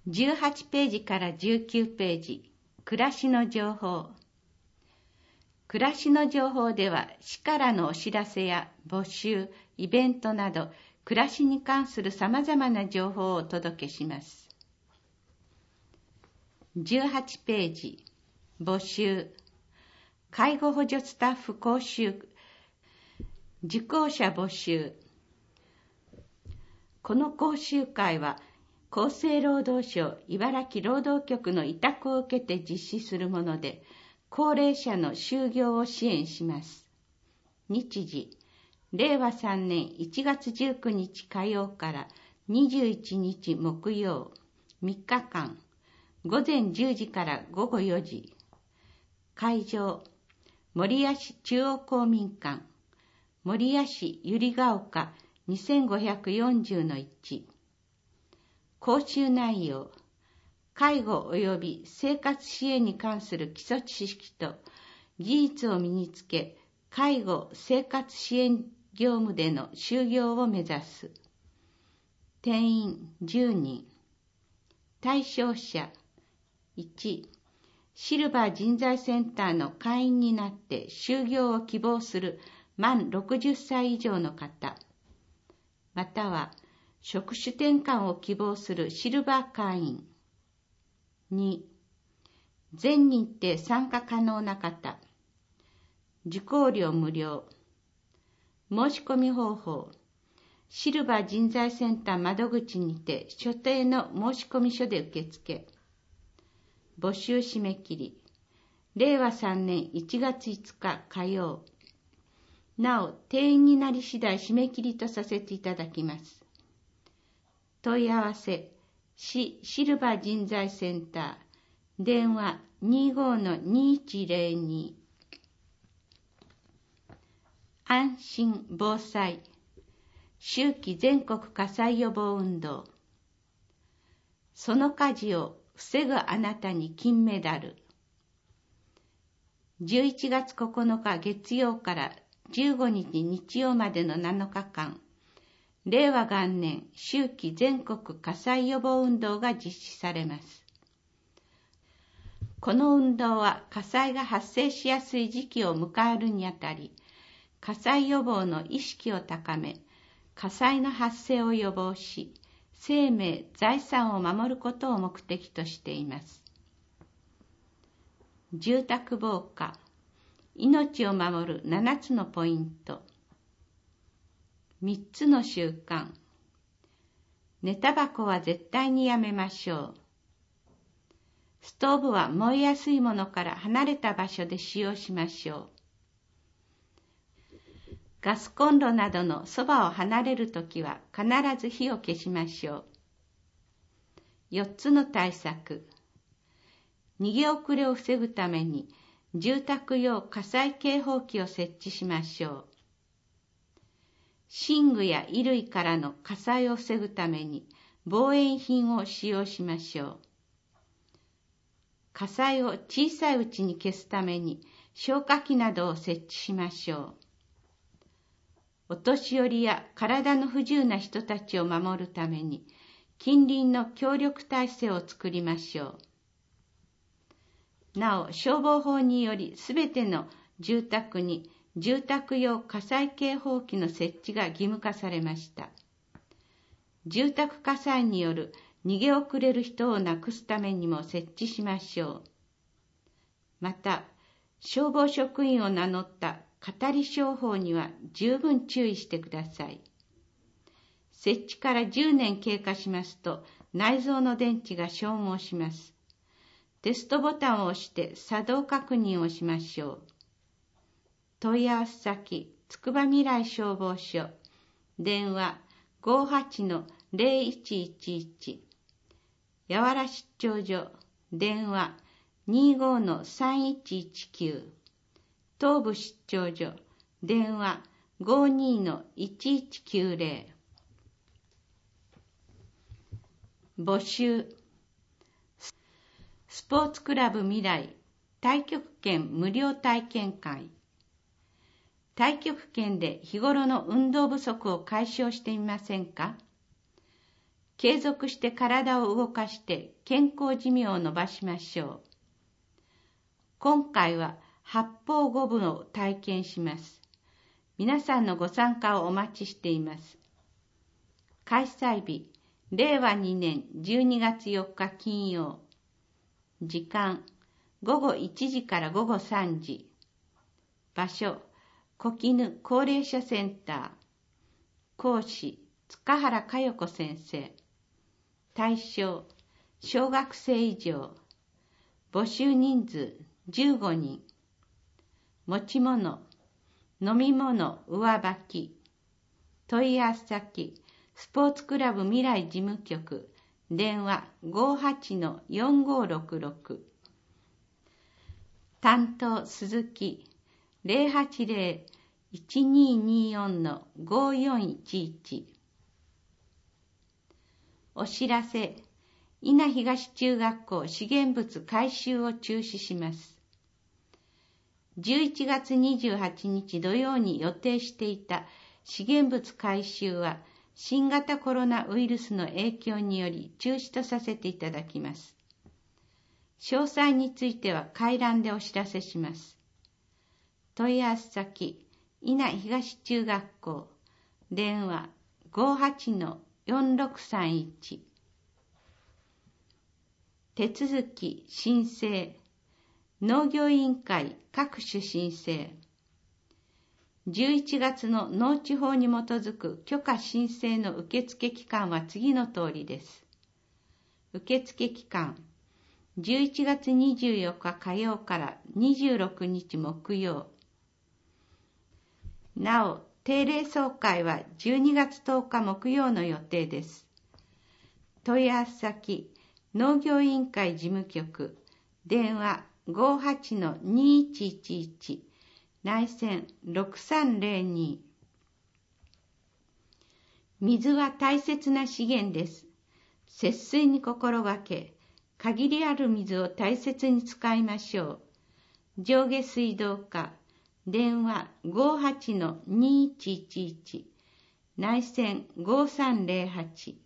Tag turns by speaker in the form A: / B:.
A: 18ページから19ページ、暮らしの情報。暮らしの情報では、市からのお知らせや募集、イベントなど、暮らしに関する様々な情報をお届けします。18ページ、募集。介護補助スタッフ講習、受講者募集。この講習会は、厚生労働省茨城労働局の委託を受けて実施するもので、高齢者の就業を支援します。日時、令和3年1月19日火曜から21日木曜、3日間、午前10時から午後4時。会場、守谷市中央公民館、守谷市百合ヶ丘 2540-1。講習内容、介護及び生活支援に関する基礎知識と技術を身につけ、介護・生活支援業務での就業を目指す。定員10人。対象者、1、シルバー人材センターの会員になって就業を希望する満60歳以上の方、または職種転換を希望するシルバー会員。2、全日程参加可能な方。受講料無料。申し込み方法。シルバー人材センター窓口にて所定の申し込み書で受付。募集締め切り。令和3年1月5日火曜。なお、定員になり次第締め切りとさせていただきます。問い合わせ、市シルバー人材センター、電話 25-2102。安心防災、秋季全国火災予防運動。その火事を防ぐあなたに金メダル。11月9日月曜から15日日曜までの7日間、令和元年秋季全国火災予防運動が実施されます。この運動は火災が発生しやすい時期を迎えるにあたり、火災予防の意識を高め、火災の発生を予防し、生命・財産を守ることを目的としています。住宅防火、命を守る7つのポイント。3つの習慣。寝タバコは絶対にやめましょう。ストーブは燃えやすいものから離れた場所で使用しましょう。ガスコンロなどのそばを離れるときは必ず火を消しましょう。4つの対策。逃げ遅れを防ぐために住宅用火災警報器を設置しましょう。寝具や衣類からの火災を防ぐために防煙品を使用しましょう。火災を小さいうちに消すために消火器などを設置しましょう。お年寄りや体の不自由な人たちを守るために近隣の協力体制を作りましょう。なお、消防法によりすべての住宅に住宅用火災警報器の設置が義務化されました。住宅火災による逃げ遅れる人をなくすためにも設置しましょう。また、消防職員を名乗った語り商法には十分注意してください。設置から10年経過しますと内蔵の電池が消耗します。テストボタンを押して作動確認をしましょう。問い合わせ先、つくばみらい消防署、電話 58-0111、八原出張所、電話 25-3119、東部出張所、電話 52-1190。募集。スポーツクラブ未来太極拳無料体験会。太極拳で日頃の運動不足を解消してみませんか？ 継続して体を動かして健康寿命を延ばしましょう。今回は八方五分を体験します。皆さんのご参加をお待ちしています。開催日、令和2年12月4日金曜。時間、午後1時から午後3時。場所、小絹高齢者センター。講師、塚原佳代子先生。対象、小学生以上。募集人数、15人。持ち物、飲み物、上履き。問い合わせ先、スポーツクラブ未来事務局。電話 58-4566。担当、鈴木。080-1224-5411。お知らせ、伊那東中学校資源物回収を中止します。11月28日土曜に予定していた資源物回収は新型コロナウイルスの影響により中止とさせていただきます。詳細については回覧でお知らせします。問い合わせ先、伊那東中学校。電話 58-4631。手続き、申請。農業委員会各種申請。11月の農地法に基づく許可申請の受付期間は次の通りです。受付期間、11月24日火曜から26日木曜。なお、定例総会は12月10日木曜の予定です。問い合わせ先、農業委員会事務局。電話58-2111。内線6302。水は大切な資源です。節水に心がけ、限りある水を大切に使いましょう。上下水道課。電話 58-2111。内線5308。